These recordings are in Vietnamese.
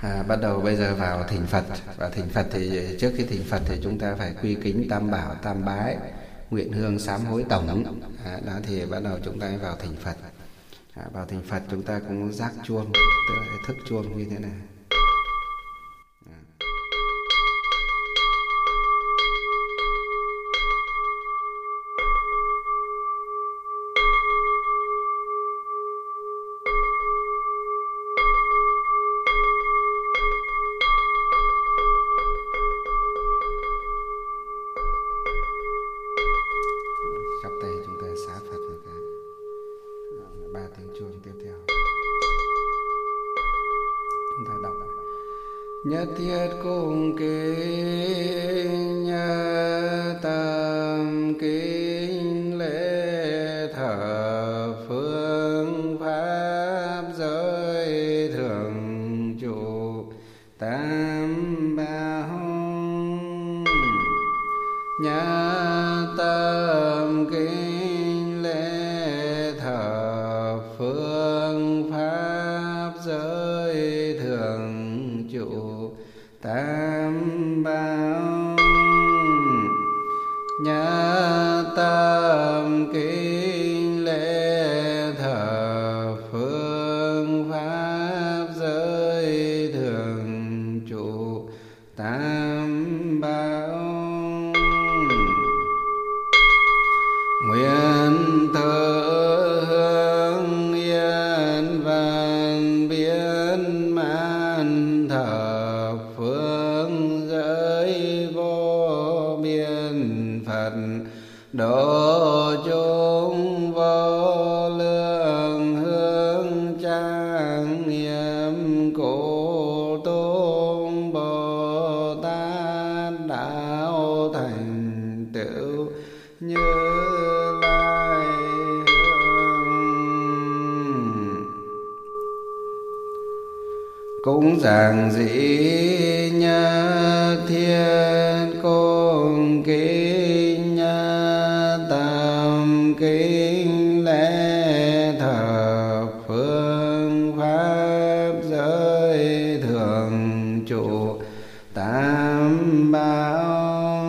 Bắt đầu bây giờ vào thỉnh Phật. Và thỉnh Phật thì trước khi thỉnh Phật thì chúng ta phải quy kính tam bảo tam bái, nguyện hương sám hối tổng. Đó thì bắt đầu chúng ta vào thỉnh Phật. Vào thỉnh Phật chúng ta cũng rắc chuông, tức là thức chuông như thế này. Chắp tay chúng ta xá Phật một cái. 3 tiếng chuông tiếp theo. Chúng ta đọc nhất thiết cung kính tam kính lễ thờ phương pháp giới thường trụ tam bảo nhất tam kính lễ thờ phương pháp giới thường trụ tam bảo nhất tam kính lễ thờ phương pháp giới thường trụ tam bảo nguyện thờ hương yên văn biến man thờ phương giới vô biên Phật độ chúng vô lượng hương trang nghiêm cổ tôn Bồ Tát đạo thành tựu Như Lai hương cũng giảng dĩ nhất thiết cung kính tam kính lễ thờ phương pháp giới thường trụ tam bảo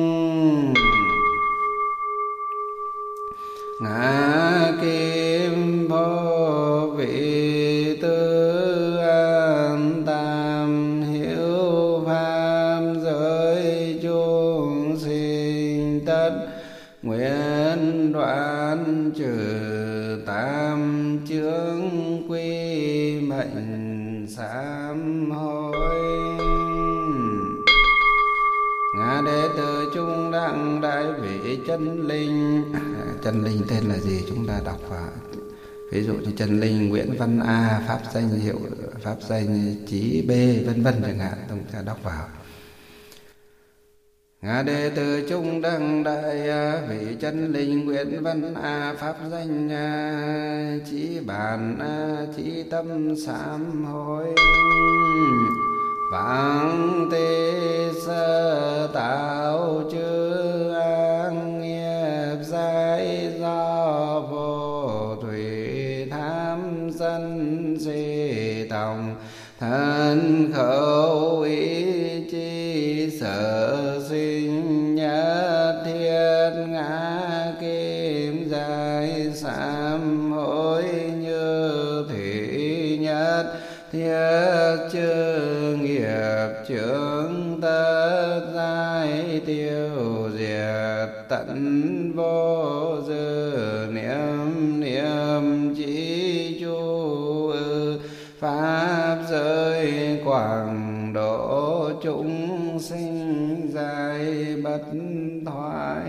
ngã kim phổ vị tư an tam hiếu pháp giới chúng sinh tất nguyện đoạn trừ tam chướng quy mệnh sám hối ngã đệ tử chúng đặng đại vị chân linh. Chân linh tên là gì chúng ta đọc vào. Ví dụ như chân linh Nguyễn Văn A, pháp danh hiệu pháp danh Chí B, vân vân chẳng hạn, chúng ta đọc vào. Ngã đệ tử chúng đăng đại vị chân linh Nguyễn Văn A, pháp danh Chí Bản Chí Tâm sám hối vãng tê sơ tạo chư an nghiệp giải do vô thủy tham sân si tòng thân khẩu ý chi sở sinh nhất thiết ngã kim giải sám hối như thủy nhất thiết chư nghiệp chướng tất giải tiêu diệt tận vô dư niệm niệm chỉ chu pháp giới quảng độ chúng sinh giải bất thoại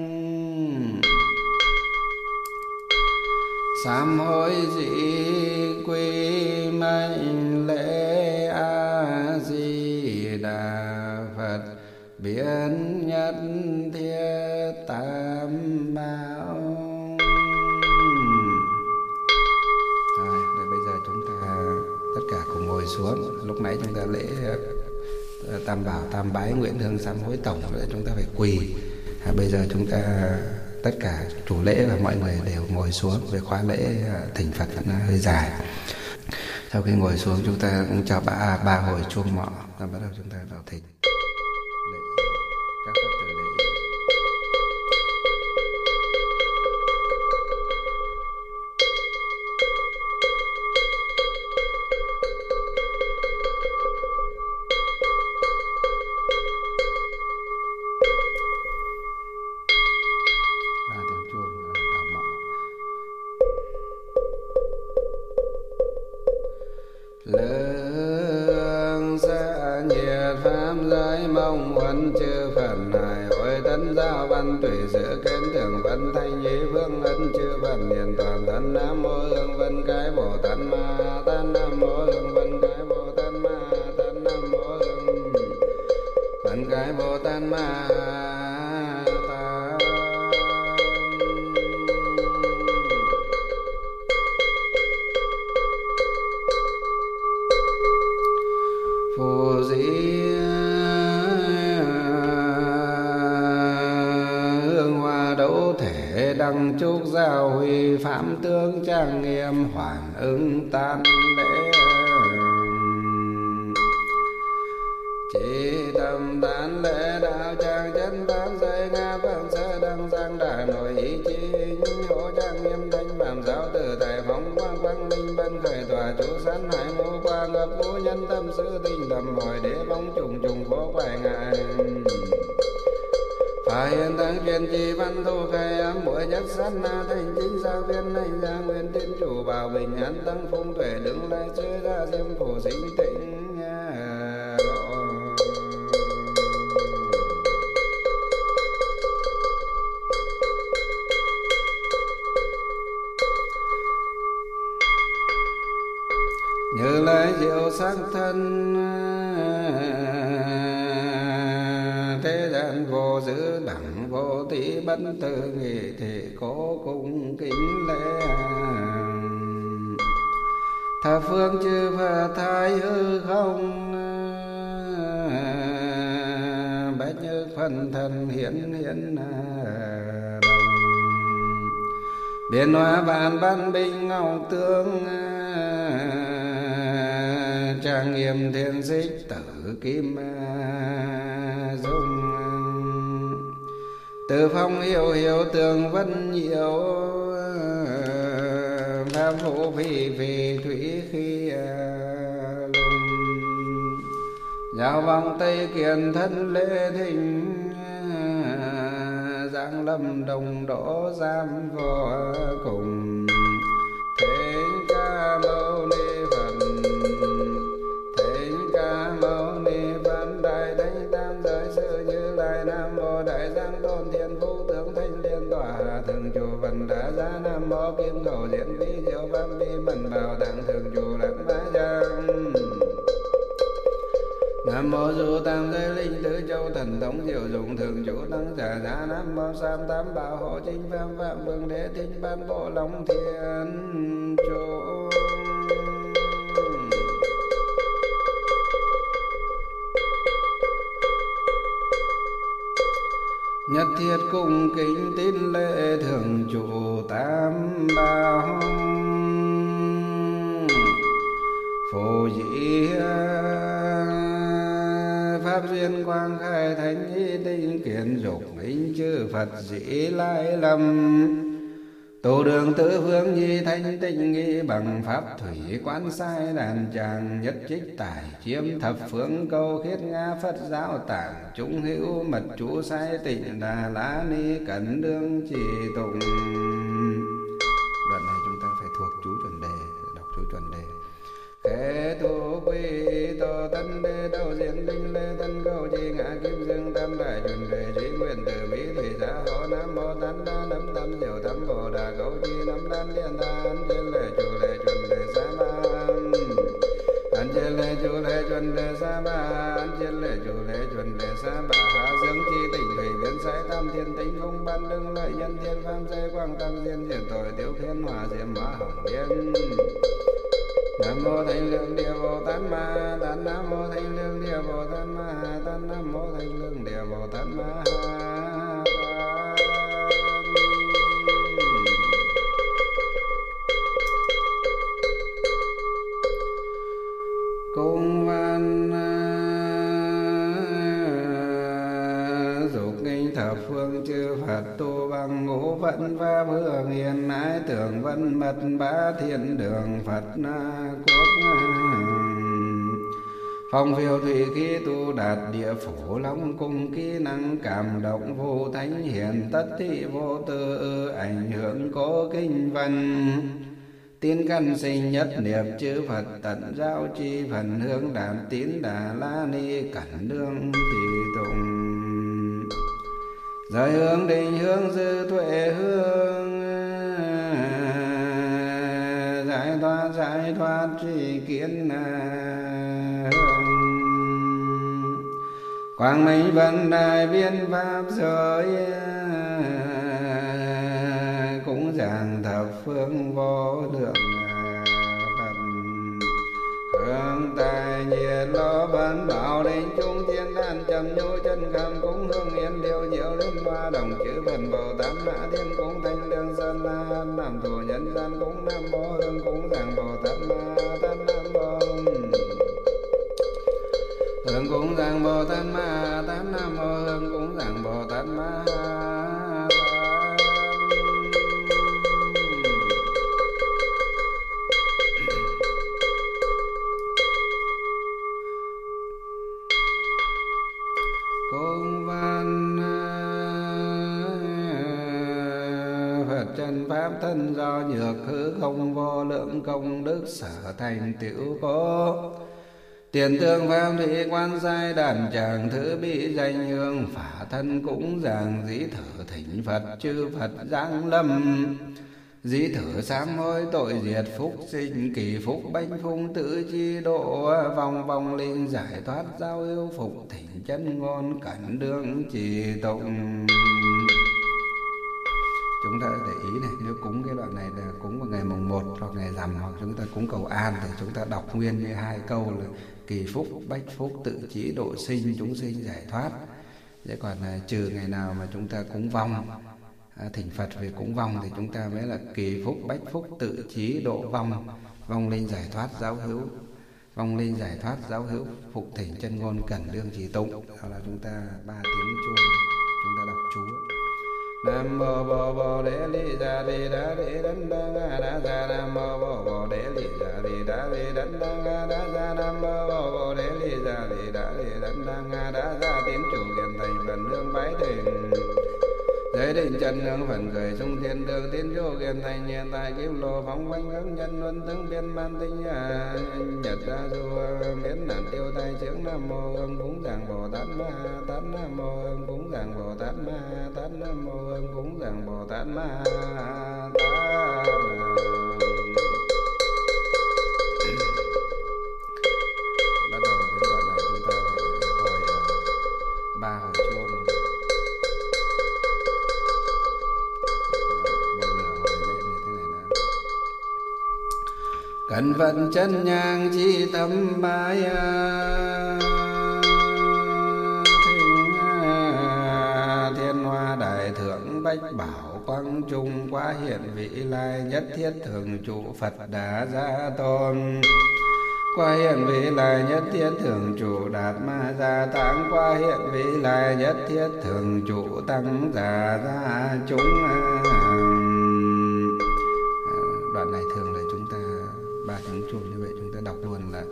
sám hối dĩ quy mệnh lễ A Di Đà Phật biến nhất thiết tam bảo. Rồi bây giờ chúng ta tất cả cùng ngồi xuống. Lúc nãy chúng ta lễ tam bảo tam bái nguyện hương sám hối tổng, chúng ta phải quỳ. Bây giờ chúng ta tất cả chủ lễ và mọi người đều ngồi xuống. Về khóa lễ thỉnh Phật vẫn hơi dài. Sau khi ngồi xuống chúng ta cũng cho ba hồi chuông mõ, và bắt đầu chúng ta vào thỉnh. Các Phật tử để ý. Ba tiếng chuông vào mõ. Lương xa nhiệt pháp giới mong huấn chư Phật này hội tấn giao văn tùy sự kiến tưởng văn thanh ý vương ân chư Phật hiền toàn thân. Nam mô Hương Vân Cái Bồ Tát Ma Tát. Nam mô Hương Vân Cái Bồ Tát Ma Tát. Nam mô Hương Vân Cái Bồ Tát Ma Tát. Phù dĩ hương hoa đấu thể đăng trúc giao huy phạm tướng trang nghiêm hoàn ứng tan lễ. Chỉ tâm tán lễ đạo trang chân pháp giới nga vang sơ đăng giang đà nội ý chí hộ trang nghiêm thanh phạm giáo tử tài phóng quang quang minh bân khởi tòa chú sán hải ngũ qua ngập ngũ nhân tâm sư tinh thầm hỏi đế bóng trùng trùng vô quải ngại. Phải hiện tăng truyền trì văn thu khai ám mỗi nhất sát na thành chính gia viên hành gia nguyên thiên chủ bảo bình an tăng phong tuệ đứng lại chơi ra diêm phổ sinh tịnh lộ. Như lai diệu sắc thân thế gian vô dữ đẳng vô tỷ bất tử nghị thị cố cung kính lễ. Thập phương chư Phật thái hư không bách nhược phân thân hiển hiển đồng. Biến hóa vạn văn binh ngọc tướng trang nghiêm thiên xích tử kim dung. Từ phong hiệu hiệu tường vân nhiễu pháp vũ phi phi thủy khi lùng. Giáo vọng tây kiền thân lễ thịnh giang lâm đồng đỗ giam vô cùng. Thỉnh ca mâu ni Phật. Thỉnh ca mâu ni Phật. Đại thánh tam giới sư Như Lai. Nam mô Đại Giang Tôn Thiên Phú Tướng Thanh Liên Tọa Thường Trụ Vần Đá Giá. Nam mô Kim Khẩu Diễn Vi Diệu Pháp Vi Mần Bảo Tạng Thường Trụ Lạc Bá Giang. Nam mô Du Tam Giới Linh Tứ Châu Thần Thống Diệu Dụng Thường Trụ Tăng Giả Giá. Nam mô Sam Tám Bảo Hộ Chính Pháp Phạm Vương Đế Thích Ban Bộ Long Thiên Trụ. Nhất thiết cung kính tín lễ thường trụ tam bảo. Phổ dĩ pháp duyên quang khai thánh ý tinh kiến dục minh chư Phật dĩ lai lâm. Tổ đường tứ phương nhi thanh tinh nghi bằng pháp thủy quán sai đàn tràng nhất trích tải chiếm thập phương câu khiết nga Phật giáo tạng chúng hữu mật chú sai tịnh đà lá ni cẩn đương trì tụng. Đoạn này chúng ta phải thuộc chú chuẩn đề, đọc chú chuẩn đề. Khế tu quy tô tân đê đầu diễn tinh lê tân câu chi ngã kim dương tam đại chuẩn đề trí nguyện từ mỹ thủy giá hộ. Nam mô tán đa nấm tâm diệu tâm bồ đà câu chi nấm đan liên than trên lệ chủ lệ chuẩn đề sa ba. An trên lệ chủ lệ chuẩn đề sa ba. An trên lệ chủ lệ chuẩn đề sa ba. Hạ dương chi tỉnh thủy biến sái tam thiên tính không ban đương lợi nhân thiên pháp giới quang tăng diên diệt tội tiêu khiên hòa diệm hóa hỏng biên. Nam mô Thanh Lương Địa Bồ Tát Ma Tát. Nam mô Thanh Lương Địa Bồ Tát Ma Tát. Nam mô Thanh Lương Địa Bồ Tát Ma Tát. cung văn dục nghinh thập phương chư Phật tu bằng ngũ vận pháp hương hiền ái tưởng vân mật bá thiên đường Phật quốc phong phiêu thủy khí tu đạt địa phủ long cung kỹ năng cảm động vô thánh hiền tất thị vô tư ảnh hưởng cố kinh văn tín căn sinh nhất niệm chư Phật tận giao chi phần hướng đàn tín đà la ni cẩn đương tỳ tụng giới hướng định hướng dư tuệ hướng giải thoát tri kiến quang minh vân đài biên pháp giới cũng giảng thập phương vô lượng Phật hương tài nhiệt lo bấn bảo định trung thiên đàn trầm nhu chân khâm cúng hương yên điệu diệu liên hoa đồng chữ phần bồ tát mã thiên cúng thanh lương sơn la nam thủ nhân gian cúng nam mô hương cúng giảng bồ tát ma tát nam mô hương cúng giảng bồ tát ma tát nam mô hương cúng giảng bồ tát ma cung văn Phật chân pháp thân do nhược hư không vô lượng công đức sở thành tựu có tiền tương pháp thủy quan sai đàn tràng thứ bị danh hương phả thân cũng giảng dĩ thử thỉnh Phật chư Phật giáng lâm dĩ thử sám hối tội diệt phúc sinh kỳ phúc bách phung tự chi độ vòng vòng linh giải thoát giao yêu phục thỉnh chân ngôn cẩn đương trì tụng. Chúng ta để ý này, nếu cúng cái đoạn này là cúng vào ngày mùng 1 hoặc ngày rằm hoặc chúng ta cúng cầu an thì chúng ta đọc nguyên như hai câu là kỳ phúc bách phúc tự chí độ sinh chúng sinh giải thoát. Thế còn trừ ngày nào mà chúng ta cúng vong thỉnh Phật về cúng vong thì chúng ta mới là kỳ phúc bách phúc tự chí độ vong, vong linh giải thoát giáo hữu, vong linh giải thoát giáo hữu phục thỉnh chân ngôn cẩn đương trì tụng. Đó là chúng ta 3 tiếng chuông chúng ta đọc chú. Nam mô Bồ Bồ Đề Li Gia Di Đà Di Đấn Đăng A Đa Gia. Nam mô Bồ Bồ Đề Li Gia Di Đà Di Đấn Đăng A Đa Gia. Nam mô Bồ Bồ Đề Li Gia Di Đà Di Đấn Đăng A Đa Gia. Tiến chủ kiền thành phần hương bái thỉnh giới định chân hương phần khởi sung thiên đường tiến vô kiền thành hiện tại kim lô phóng quanh hướng nhân luân tướng biên ban tinh nhật ra du miễn nạn tiêu tai chướng. Nam mô hương cúng giảng Bồ Tát Ma Tát. Nam mô hương cúng giảng Bồ Tát Ma Tát. Nam mô hương cúng giảng Bồ Tát Ma Tát. Bắt đầu đến đoạn này chúng ta phải hồi 3 hồi chuông. Cẩn vận chân nhang chi tâm bái thinh thiên hoa đại thượng bách bảo quang trung quá hiện vị lai nhất thiết thường trụ Phật Đà Gia Tôn. Qua hiện vị lai nhất thiết thường trụ Đạt Ma Gia Tạng. Qua hiện vị lai nhất thiết thường trụ Tăng Già Gia chúng. Đoạn này thường là chúng ta 3 tiếng chuông như vậy chúng ta đọc luôn là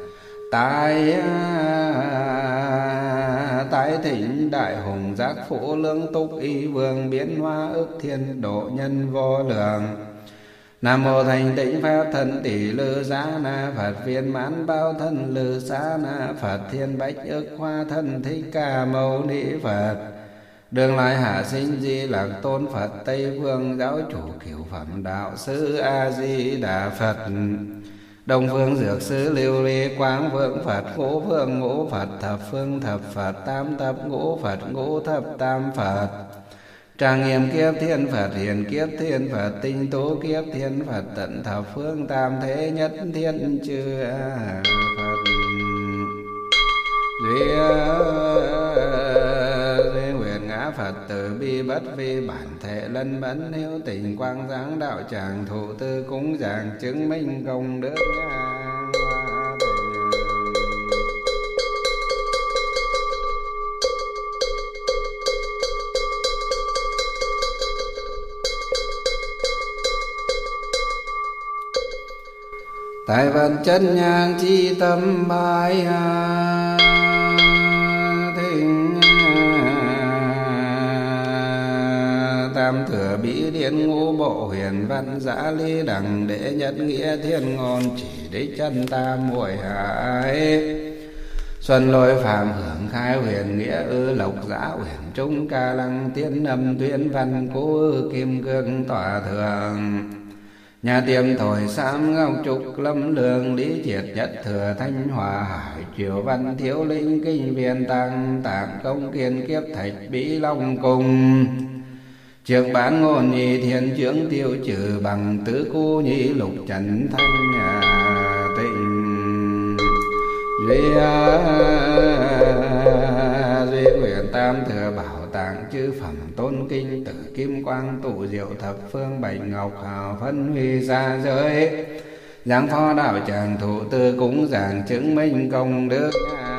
tái thỉnh đại hùng giác phổ lương túc y vương biến hóa ức thiên độ nhân vô lượng. Nam mô thành tịnh pháp thân tỷ lư giá na Phật viên mãn bao thân lư xá na Phật thiên bách ức hoa thân thích ca mâu ni Phật. Đường lại hạ sinh di lạc tôn Phật Tây Vương giáo chủ cửu phẩm đạo sư A Di Đà Phật. Đông phương dược sư lưu ly quang vương Phật. Ngũ phương ngũ Phật thập phương thập Phật. Tam thập ngũ Phật ngũ thập tam Phật. Trang nghiêm kiếp thiên Phật hiền kiếp thiên Phật. Tinh tú kiếp thiên Phật tận thập phương tam thế nhất thiên chư Phật. Duy nguyện ngã Phật từ bi bất vi bản thể lân mẫn hiếu tình quang giáng đạo tràng thụ tư cúng giảng chứng minh công đức nhang hoa tình. tại vật chân nhang chi tâm bái thỉnh tam thừa bí điển ngũ bộ huyền văn giã lý đẳng đệ nhất nghĩa thiên ngôn chỉ đích chân tam muội hải xuân lôi phàm hưởng khai huyền nghĩa ư lộc giã huyền trung ca lăng tiên âm tuyên văn cố kim cương tỏa thường nhà tiêm thổi sam ngọc trúc lâm lương lý triệt nhất thừa thanh hòa hải triều văn thiếu linh kinh viên tăng tạng công kiên kiếp thạch bí long cung trường bán ngôn nhị thiên chướng tiêu trừ bằng tứ cu nhị lục trần thanh tịnh duy nguyện tam thừa bảo tàng chư phẩm tôn kinh tử kim quang tụ diệu thập phương bạch ngọc hào phân huy xa giới giáng phó đạo tràng thụ tư cúng giảng chứng minh công đức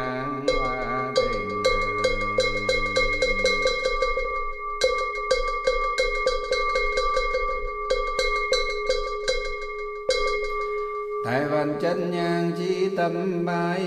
tại văn chân nhang chi tâm bái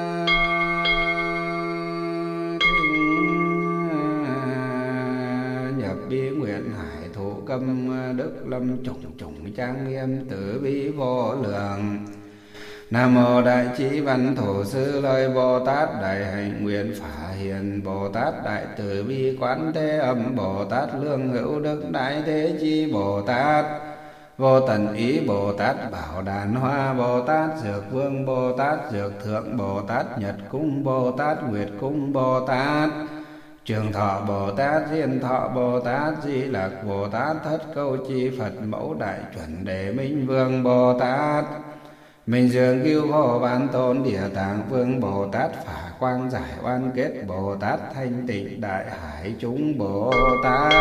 nhập bi nguyện hải thụ câm đức lâm trùng trùng trang nghiêm tử bi vô lượng. Nam mô đại trí văn thổ sư lợi Bồ Tát đại hạnh nguyện phả hiền Bồ Tát đại từ bi quán thế âm Bồ Tát lương hữu đức đại thế chi Bồ Tát vô tận ý Bồ Tát bảo đàn hoa Bồ Tát dược vương Bồ Tát dược thượng Bồ Tát nhật cung Bồ Tát nguyệt cung Bồ Tát trường thọ Bồ Tát diên thọ Bồ Tát di lặc Bồ Tát thất câu chi Phật mẫu đại chuẩn đề minh vương Bồ Tát minh dương cứu khổ ban tôn địa tạng vương Bồ Tát phả quang giải oan kết Bồ Tát thanh tịnh đại hải chúng Bồ Tát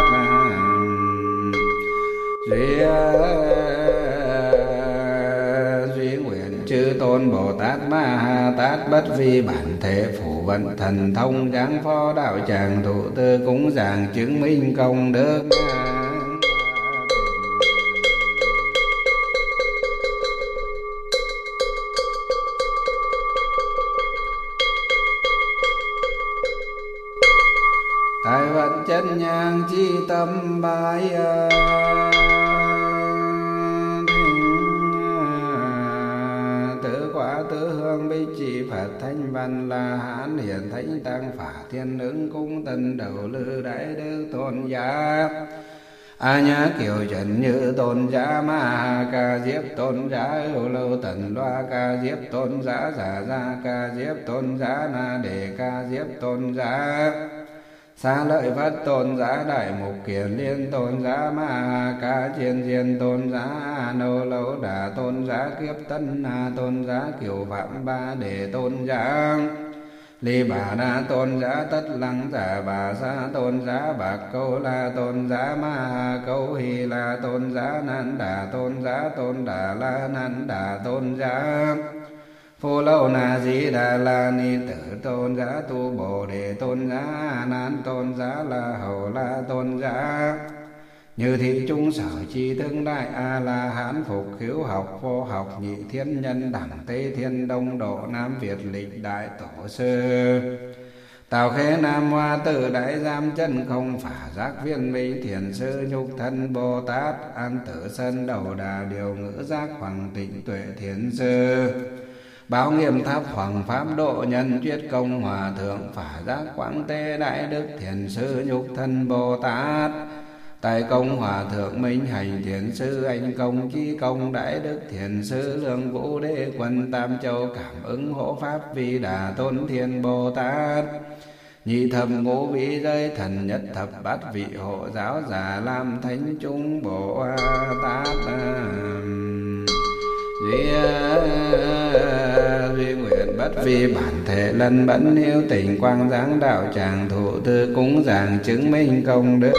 duy nguyện chư tôn Bồ Tát Ma Ha Tát bất vi bản thể phủ vận thần thông giáng phó đạo tràng thụ tư cúng giảng chứng minh công đức tại vận chân nhang chi tâm bái tứ quả tứ hương bích chỉ Phật thanh văn la hán hiển thánh tăng phả thiên ứng cung tân đầu lư đại đức tôn giá a nhã kiều trần như tôn giá ma ha ca diếp tôn giá ưu lâu tần loa ca diếp tôn giá giả gia ca diếp tôn giá na đề ca diếp tôn giá xá lợi Phất tôn giá đại mục kiền liên tôn giá ma ha ca chiên diên tôn giá nô lâu đà tôn giá kiếp tân na tôn giá kiều phạm ba đề tôn giá ly bà na tôn giá tất lăng giả bà sa tôn giá bạc câu la tôn giá ma ha câu hy la tôn giá nan đà tôn giá tôn đà la nan đà tôn giá Phô lâu na di đà la ni tử tôn giá tu bồ đề tôn giá nan tôn giá la hầu la tôn giá như thị chúng sở chi tương đại a la hán phục khiếu học vô học nhị thiên nhân đẳng tây thiên đông độ nam việt lịch đại tổ sư tào khế nam hoa tử đại giam chân không phả giác viên minh thiền sư nhục thân Bồ Tát an tử sân đầu đà điều ngữ giác hoàng tịnh tuệ thiền sư báo nghiêm tháp hoàng pháp độ nhân chuyết công hòa thượng phả giác quảng tê đại đức thiền sư nhục thân Bồ Tát tại công hòa thượng minh hành thiền sư anh công chi công đại đức thiền sư lương vũ đế quân tam châu cảm ứng hộ pháp vi đà tôn thiên Bồ Tát nhị thập ngũ vị giới thần nhất thập bát vị hộ giáo giả lam thánh chúng Bồ Tát duy nguyện bất vi bản thể lân bẫn hiếu tình quang giáng đạo tràng thụ tư cúng giảng chứng minh công đức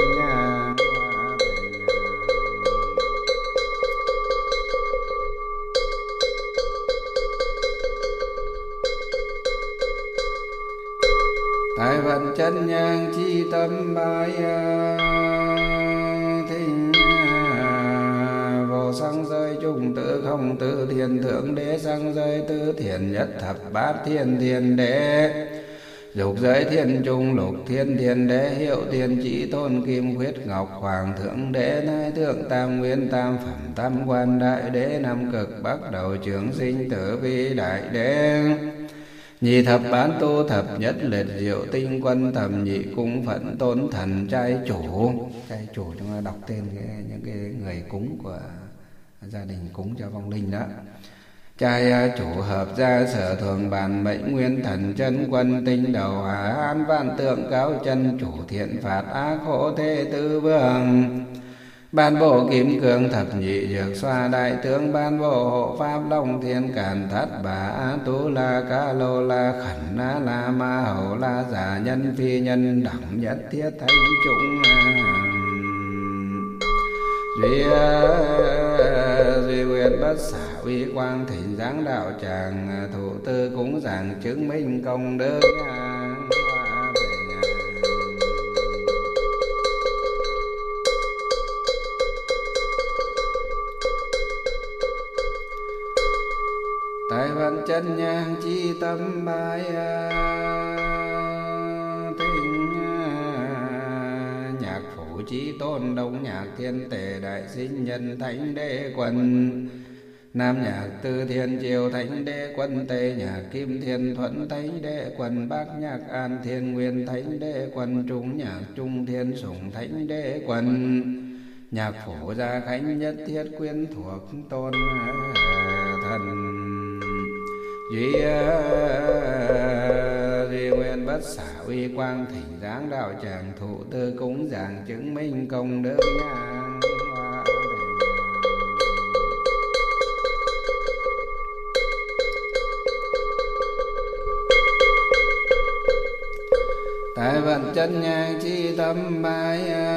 tại vận chân nhang chi tâm bái thinh vô sanh giới trung tự không tự thiền thượng đế sang giới tư thiền nhất thập bát thiên thiền đế dục giới thiên trung lục thiên thiền đế hiệu thiên chỉ tôn kim khuyết ngọc hoàng thượng đế thái thượng tam nguyên tam phẩm tam quan đại đế nam cực bắc đầu trường sinh tử vi đại đế nhị thập bán tu thập nhất liệt diệu tinh quân thầm nhị cung phận tôn thần trai chủ chúng ta đọc tên những cái người cúng của gia đình cúng cho vong linh đó. Trai chủ hợp gia sở thường bàn mệnh nguyên thần chân quân tinh đầu hà an vạn tượng cao chân chủ thiện phạt ác khổ thế tư vương ban bộ kim cương thập nhị dược xoa đại tướng ban bộ hộ pháp long thiên càn thất bà tú la ca lô la khẩn la ma hầu la giả nhân phi nhân đẳng nhất thiết thánh chúng duy nguyện bất xả uy quang thịnh giáng đạo tràng thủ tư cúng giảng chứng minh công đức tại vận chân nhang chi tâm bái chí tôn đông nhạc thiên tề đại sinh nhân thánh đế quân nam nhạc tư thiên triều thánh đế quân tây nhạc kim thiên thuận thánh đế quân bắc nhạc an thiên nguyên thánh đế quân trung nhạc trung thiên sủng thánh đế quân nhạc phổ gia khánh nhất thiết quyến thuộc tôn thần duy nguyên bất xả uy quang thịnh giáng đạo tràng thụ tư cúng giảng chứng minh công đức nhang hoa tại vận chân nhang chi tâm bái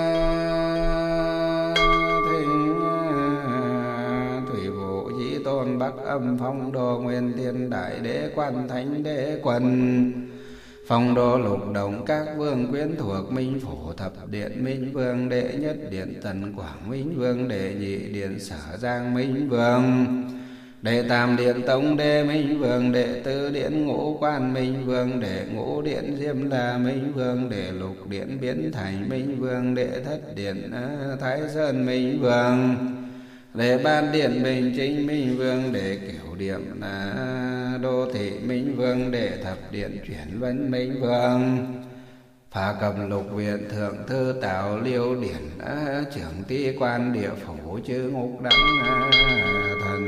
thịnh thủy vụ chí tôn bắc âm phong đô nguyên thiên đại đế quan thánh đế quân phong đô lục đồng các vương quyến thuộc minh phủ thập điện minh vương đệ nhất điện tần quảng minh vương đệ nhị điện sở giang minh vương đệ tam điện tống đế minh vương đệ tứ điện ngũ quan minh vương đệ ngũ điện diêm la minh vương đệ lục điện biến thành minh vương đệ thất điện thái sơn minh vương đệ ban điện bình chính minh vương đệ cửu điểm đô thị minh vương đệ thập điện chuyển vân minh vương phá cầm lục viện thượng thư tạo liêu điển trưởng ty quan địa phủ chư ngục đắng thần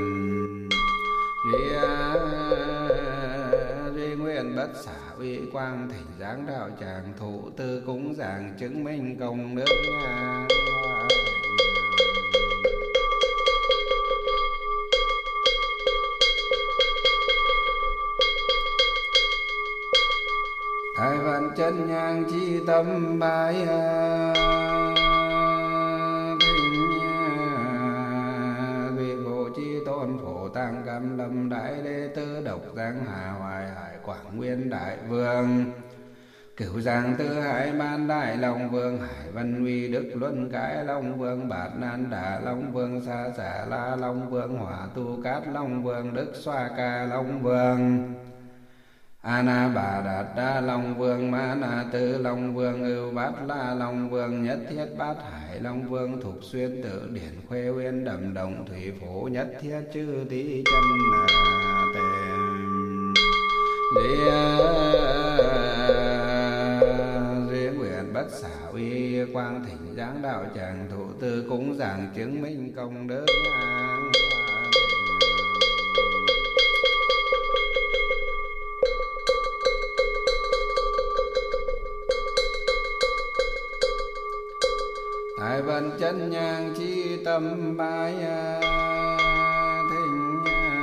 duy nguyện bất xả uy quang thịnh giáng đạo tràng thụ tư cúng giảng chứng minh công đức thái vận chân nhang chi tâm bái thịnh vị hộ chi tôn phổ tăng cam lâm đại đế tư độc giang hà hoài hải quảng nguyên đại vương cửu giang tư hải ban đại long vương hải văn uy đức luân cái long vương bạt nan đà long vương sa giả la long vương hỏa tu cát long vương đức xoa ca long vương Ana Bà Đạt Đa Long Vương Ma Na Tư Long Vương Ưu Bát La Long Vương Nhất Thiết Bát Hải Long Vương Thục Xuyên Tự Điển Khuê Uyên Đầm Đồng Thủy Phổ Nhất Thiết Chư Tí Chân Tề Duy nguyện bất xả uy quang thịnh giáng đạo tràng thụ tư cúng giảng chứng minh công đức tại vận chân nhang chi tâm bái thịnh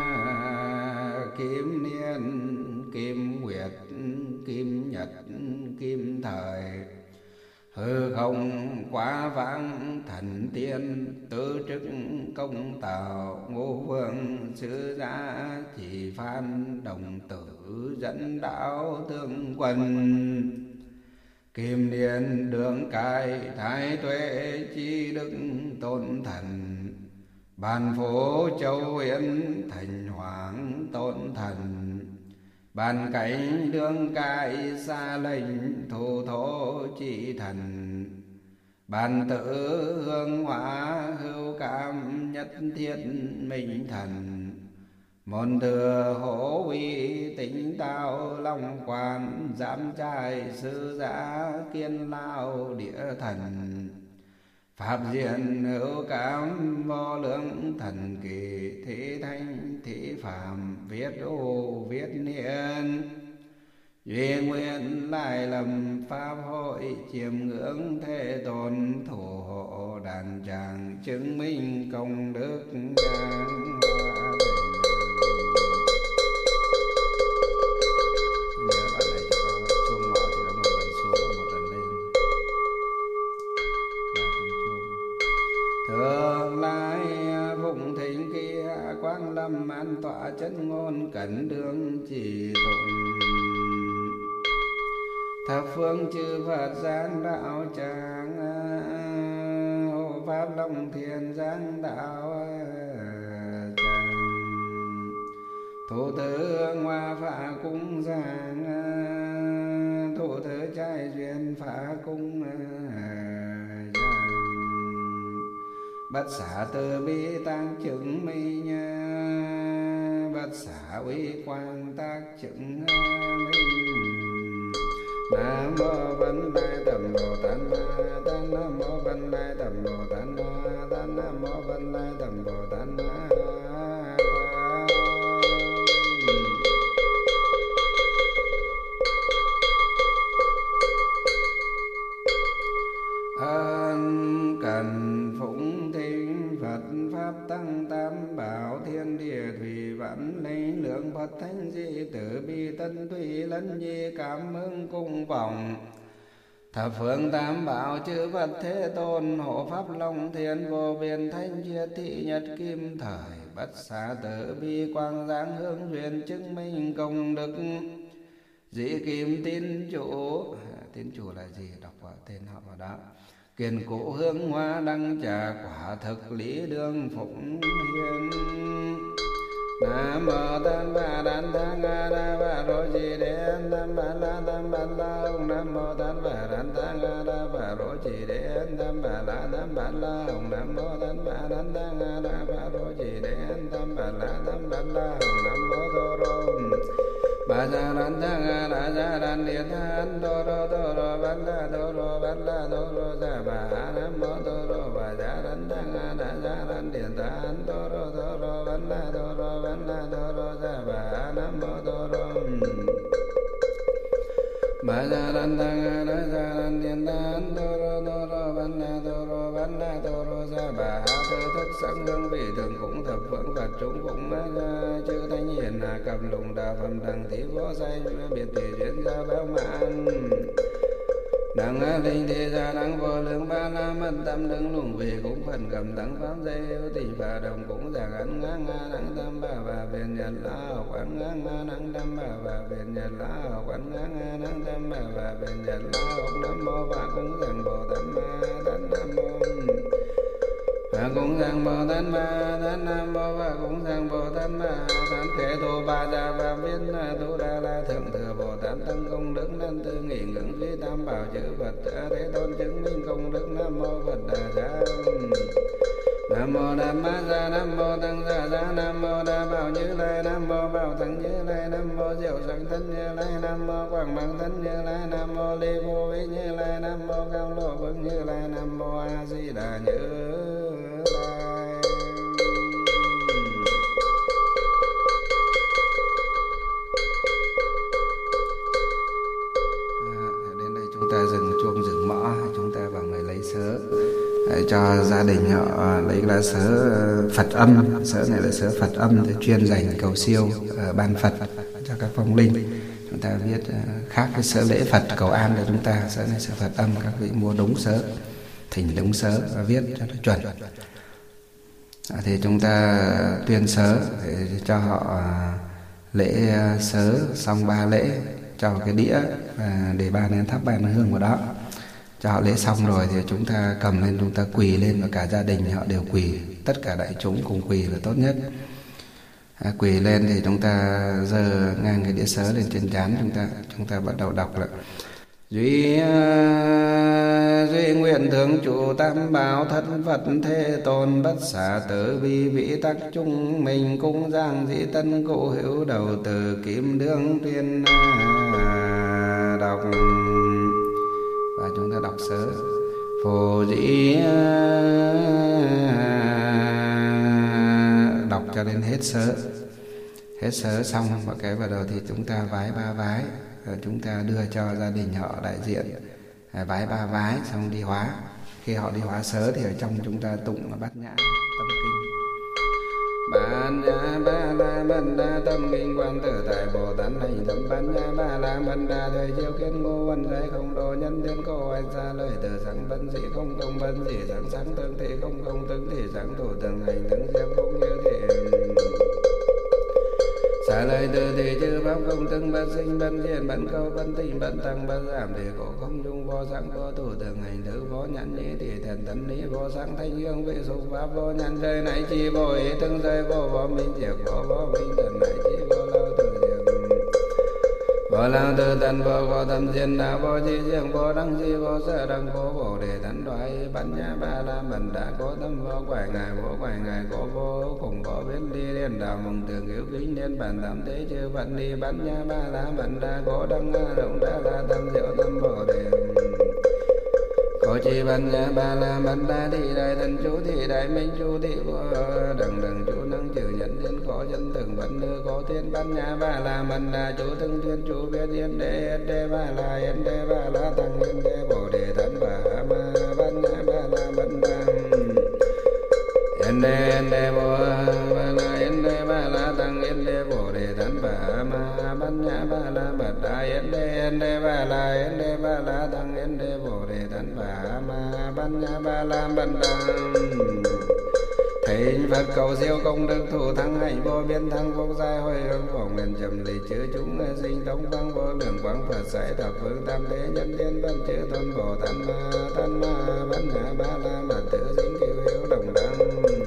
kim niên kim nguyệt kim nhật kim thời hư không quá vãng thần tiên tứ chức công tào ngũ vương sứ giả chỉ phan đồng tử dẫn đạo tương quân kim niên đường cai thái tuệ chi đức tôn thần Ban phố châu huyện thành hoàng tôn thần, ban cảnh đương cai xa lệnh thủ thổ trị thần. Ban tự hương hóa hữu cảm nhất thiết minh thần, môn thừa hổ uy tính tao long quan giám trai sư giả kiên lao địa thần. Pháp diện hữu cảm vô lượng thần kỳ, thị thanh thị phạm viết ô viết niên. Duy nguyện lại lầm pháp hội, chiêm ngưỡng thế tôn thủ hộ đàn tràng, chứng minh công đức giang hoa thành. Nhớ đoạn này cho có chuông mõ thì có một lần xuống và một lần lên. Ba tiếng chuông. Thường lai phụng thịnh kia, quang lâm an tọa chân ngôn cẩn đương chỉ tụng. Thập phương chư Phật giáng đạo tràng, hộ pháp long thiền giáng đạo tràng. Thủ tử hoa phạ cung giảng, thủ tử trai duyên phạ cung giảng. Bất xả từ bi tăng chứng minh, bất xả uy quang tác chứng minh. Nam mô Văn Lai Tầm Bồ Tát Ma Tát, Nam mô Văn Lai Tầm Bồ Tát Ma Tát, Nam mô Văn Lai Tầm Bồ Tát Ma Tát. Ân cần phụng thỉnh Phật pháp tăng tam bảo, thiên địa thủy vạn linh lượng Phật thánh di tử bi tân thủy lân nhi cảm ơn cung vọng. Thập phương tam bảo chư Phật thế tôn, hộ pháp long thiên vô biên thanh chiết thị nhật kim thời. Bất xá tử bi quang giáng hương huyền, chứng minh công đức dĩ kim tín chủ. Tín chủ là gì? Đọc vào tên họ vào đó. Kiền cụ hương hoa đăng trà, quả thực lý đương phụng hiền. Nam mô Tát Bà Đàn Thang A Đa Bà Rô Trì Đen Tam Bà La Tam Bà La. Ông Nam mô Tát Bà Đàn Thang A Đa Bà Rô Trì Đen Tam Bà La Tam Bà La. Ông Nam mô Tát Bà Đàn Thang A Đa Bà Rô Trì Đen Tam Bà La Tam Bà La. Ông Nam mô Đô Rô Bà Gia Đàn Thang A Đa Gia Đàn Điện Than Đô Rô Văn La Đô Rô Gia Bà. Nam mô Đô Rô Bà Gia Đàn Thang A Đa Gia Đàn Điện Than Đô Rô Văn La Đô Rô Văn La Đô Rô Gia Bà. Nam mô Đô Rô Bà Gia Đàn Thang A Đa Gia Đàn Điện Than Đô Rô Văn La Đô Rô Gia Bà. Thơ thức sắc hương vị thường cũng thập phương Phật chúng cũng chư thanh hiền cầm lùng đà phẩm đẳng thí vô say biệt tỷ duyên gia béo mãn. Đăng linh thế gia đăng vô lượng ba la mật tâm đứng lùng về cũng phần cầm đắng pháp dây hữu tình và đồng cũng giảng ấn ngang đăng tâm bà và viện nhật la học ấn ngang đăng tâm bà và viện nhật la học ấn ngang đăng tâm bà và viện nhật la học. Nam mô và cũng giảng Bồ Tát Ma Tát. Nam mô và cũng giảng Bồ Tát Ma Tát. Nam mô và cũng giảng Bồ Tát Ma Tát. Khế tu ba gia và viên tu đa la thượng thừa Bồ Tát tăng công đức nan tư nghị ngưỡng duy tam bảo chữ Phật thế tôn chứng minh công đức. Nam mô Phật Đà Gia. Nam mô Đà Ma Gia. Nam mô Tăng Gia Gia. Nam mô Đà Bảo Như Lai. Nam mô Bảo Thắng Như Lai. Nam mô Diệu Sáng Thân Như Lai. Nam mô Quảng Bằng Thân Như Lai. Nam mô Ly Vô Vi Như Lai. Nam mô Cao Lộ Vương Như Lai. Nam mô A Di Đà Như Lai. Đến đây chúng ta dừng chuông dừng mõ, chúng ta vào người lấy sớ cho gia đình họ lấy lá sớ Phật âm. Sớ này là sớ Phật âm để chuyên dành cầu siêu ban Phật cho các phong linh. Chúng ta viết khác cái sớ lễ Phật cầu an để chúng ta. Sớ này sớ Phật âm, các vị mua đúng sớ, thỉnh đúng sớ và viết cho nó chuẩn. Thì chúng ta tuyên sớ để cho họ lễ sớ xong 3 lễ, cho cái đĩa và để 3 nén thắp 3 nén hương vào đó. Cho họ lễ xong rồi thì chúng ta cầm lên, chúng ta quỳ lên và cả gia đình họ đều quỳ tất cả đại chúng cùng quỳ là tốt nhất. Quỳ lên thì chúng ta giơ ngang cái đĩa sớ lên trên trán, chúng ta bắt đầu đọc là duy nguyện thường trụ tam bảo thân Phật thế tôn bất xả tử vi vĩ tắc chúng mình cung giang dĩ tân cụ hữu đầu từ kim đương tuyên đọc. Và chúng ta đọc sớ phổ dĩ, đọc cho đến hết sớ xong, và cái vào đầu thì chúng ta vái 3 vái, rồi chúng ta đưa cho gia đình họ đại diện vái 3 vái xong đi hóa. Khi họ đi hóa sớ thì ở trong chúng ta tụng là Bát Nhã Tâm Kinh. Bát Nhã Ba La Mật Đa Tâm Kinh Quan Tự Tại Bồ Tát Hành Tâm Bát Nhã Ba La Mật Đa Thời Chiếu Kiến Ngô Văn Giai Không Độ Nhân Thiên Cô Anh Xa Lời Từ Sáng Vân Dị Không Không Vân Dị Sáng Sáng Tương Thị Không Không Tương Thị Sáng Thủ Tường Hành Tương Diệp Không Như Thị xả lời từ thì chư pháp không từng bất sinh bất diệt bất câu bất tịnh bất tăng bất giảm thì khổ không dung vô sáng vô thủ thường hành thứ vô nhãn nhĩ thì thiền tấn lý vô sáng thanh hương vị sục pháp vô nhãn trời này chi vô ý tương rơi vô minh diệt vô minh thần này chi vô lao tử diệt vô lao tử tần vô tâm diên đạo vô chi diệt vô đăng chi vô sở đăng vô bồ đề tấn đoái Bát Nhã Ba La Mật Đa có tâm vô quải ngài có vô cùng có biết đi liên đạo mong thường hiếu kính liên bản tam thế chư Phật đi Bát Nhã Ba La Mật Đa có đăng rộng đa la tâm diệu tâm bồ đề có chi Bát Nhã Ba La Mật Đa thị đại thần chú thị đại minh chú thị vô đằng chú năng trừ nhận thiên có chân từng vẫn nữ có thiên Bát Nhã Ba La Mật Đa chú từng thiên chú biết yên đế ba la tăng yên đế bồ đề thánh bà ma Bát Nhã Ba La Mật Đa yên đế bồ ba la tăng yên đế bồ đề thánh bà ma Bát Nhã Ba La Mật Đa yên đế ba la tăng yên đế bồ đề thánh bà ma Bát Nhã Ba La Mật Đa thầy Phật cầu siêu công đức thủ thắng hành vô biên thắng vô giai hồi hướng phổ nguyện trầm lì chư chúng sinh tống tăng vô lượng quang Phật giải thập phương tam thế nhân thiên vân chư tôn Bồ Tát ma Bát Nhã Ba La Mật tự sinh cứu hiếu đồng đăng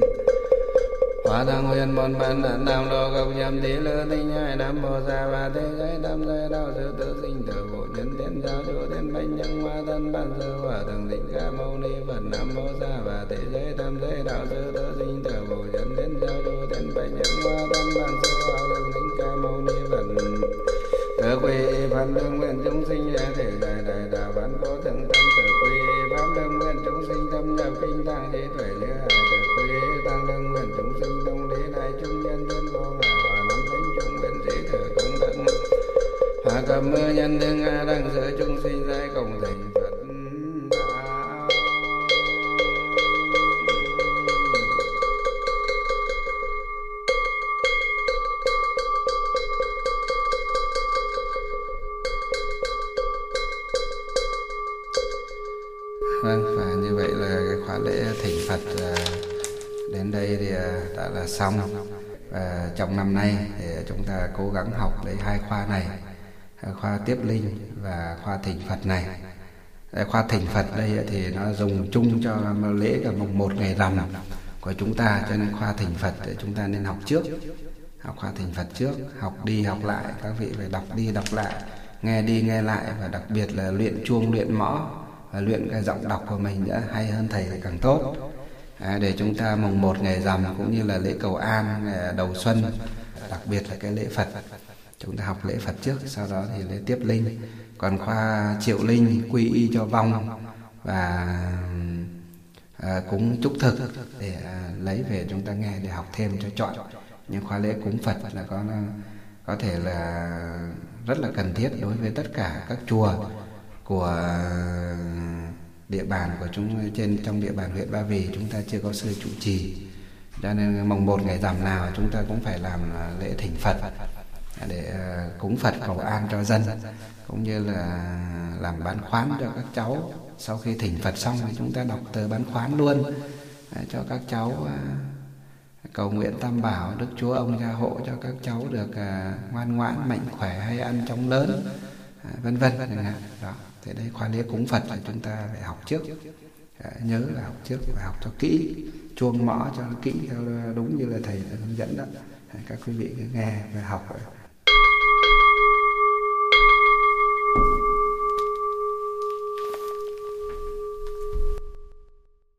hóa thăng huyền môn bản đàn nam đô công nhâm tí lư tinh hai nam mô sa và thế giới tam giới đạo sư tự sinh tử vụ nhân thiên giáo chủ thiên bạch nhân hoa thân bản sư hòa thượng thích ca mâu ni Phật nam mô sa và thế giới tam giới đạo sư tự sinh tử vụ nhân thiên giáo chủ thiên bạch nhân hoa thân bản sư hòa thượng thích ca mâu ni Phật tự quy pháp đương nguyện chúng sinh ra thể đại đạo văn cố thượng tâm tự quy pháp đương nguyện chúng sinh thâm nhập kinh tạng trí tuệ như hải tự quy tăng đương nguyện chúng sinh thông lý đại chúng nhân thiên vô ngã hòa năm thánh chúng nguyện sĩ thừa công đức hòa cầm mưa nhân đương a đăng giữa chúng sinh giai cộng thành Phật đạo. Vâng, và như vậy là cái khóa lễ thỉnh Phật đến đây thì đã là xong. Và trong năm nay thì chúng ta cố gắng học lấy 2 khoa này, khoa tiếp linh và khoa thỉnh Phật này. Khoa thỉnh Phật đây thì nó dùng chung cho lễ cả mùng 1 ngày rằm của chúng ta, cho nên khoa thỉnh Phật thì chúng ta nên học trước. Học khoa thỉnh Phật trước, học đi học lại, các vị phải đọc đi đọc lại, nghe đi nghe lại, và đặc biệt là luyện chuông luyện mõ và luyện cái giọng đọc của mình đã hay hơn thầy thì càng tốt. Để chúng ta mùng 1 ngày rằm cũng như là lễ cầu an ngày đầu xuân, đặc biệt là cái lễ Phật, chúng ta học lễ Phật trước, sau đó thì lễ tiếp linh. Còn khoa triệu linh quy y cho vong và cúng chúc thực để lấy về chúng ta nghe để học thêm cho chọn. Nhưng khoa lễ cúng Phật là có thể là rất là cần thiết đối với tất cả các chùa của địa bàn của chúng trong địa bàn huyện Ba Vì. Chúng ta chưa có sư trụ trì, cho nên mùng 1 ngày rằm nào chúng ta cũng phải làm lễ thỉnh Phật để cúng Phật cầu an cho dân, cũng như là làm bán khoán cho các cháu. Sau khi thỉnh Phật xong thì chúng ta đọc tờ bán khoán luôn cho các cháu, cầu nguyện Tam Bảo Đức Chúa ông gia hộ cho các cháu được ngoan ngoãn, mạnh khỏe, hay ăn chóng lớn, vân vân. Đó, thế đây khoa lễ cúng Phật là chúng ta phải học trước, nhớ là học trước và học cho kỹ chuông mõ cho nó kỹ theo đúng như là thầy đã hướng dẫn đó. Các quý vị cứ nghe và học